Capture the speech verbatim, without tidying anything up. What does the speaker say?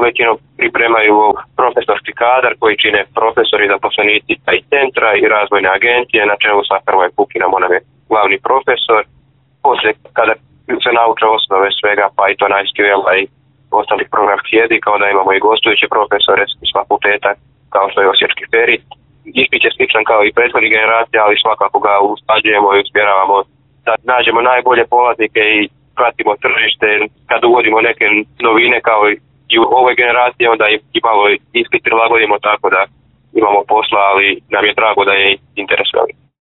većinom pripremaju profesorski kadar koji čine profesori i zaposlenici i centra i razvojne agencije, na čelu sa Hrvojem Pukinom, on je glavni profesor. Poslije, kada se nauče osnove svega, Pythona, es kju el-a i ostalih programskih jezika, onda imamo i gostujuće profesore s fakulteta, kao što je Osječki Ferit. Ispit je sličan kao i prethodnih generacija, ali svakako ga usklađujemo i usmjeravamo da nađemo najbolje polaznike i pratimo tržište. Kad uvodimo neke novine kao i u ovoj generaciji, onda i malo ispit prilagodimo, tako da imamo posla, ali nam je drago da je interes velik.